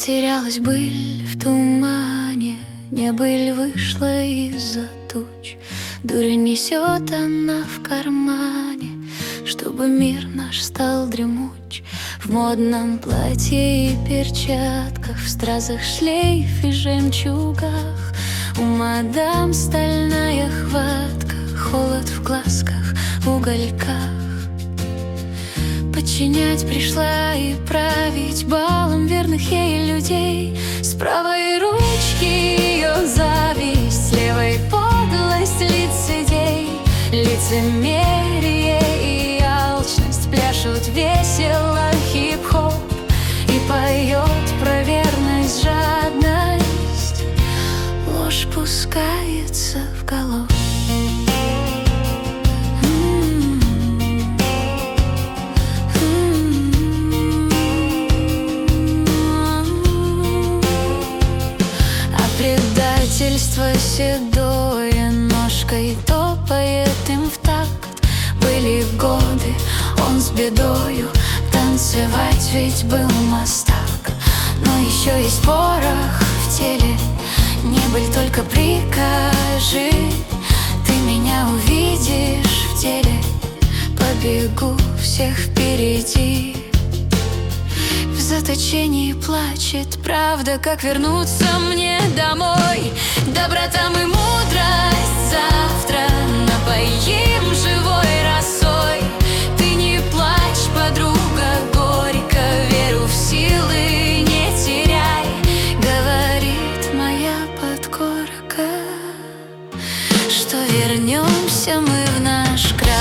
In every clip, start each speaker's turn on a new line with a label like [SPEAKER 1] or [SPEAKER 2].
[SPEAKER 1] Потерялась быль в тумане, не быль вышла из-за туч. Дурь несет она в кармане, чтобы мир наш стал дремуч. В модном платье и перчатках, в стразах, шлейф и жемчугах. У мадам стальная хватка, холод в глазках, в угольках. Подчинять пришла и править балом верных ей людей. С правой ручки ее зависть, с левой подлость лицедей. Лицемерие и алчность пляшут весело хип-хоп. И поет про верность, жадность, ложь пускается в галоп. Предательство седое ножкой топает им в такт. Были годы, он с бедою, танцевать ведь был мастак. Но еще есть порох в теле, не быль, только прикажи. Ты меня увидишь в деле, побегу всех впереди. В заточении плачет правда, как вернуться мне домой. Доброта и мудрость завтра напоим живой росой. Ты не плачь, подруга, горько, веру в силы не теряй, говорит моя подкорка, что вернемся мы в наш край.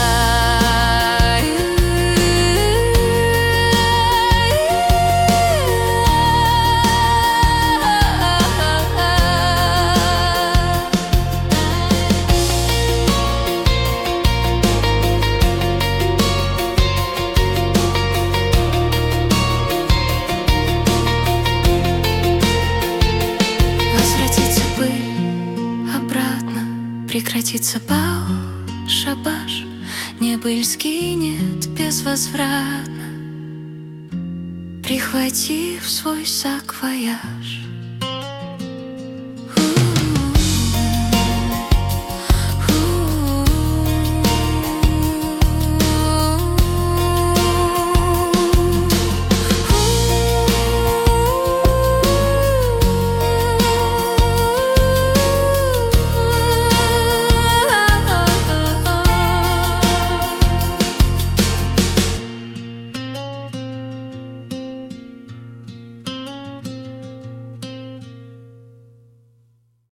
[SPEAKER 1] Прекратится бал, шабаш, не быль скинет безвозвратно, прихватив свой саквояж.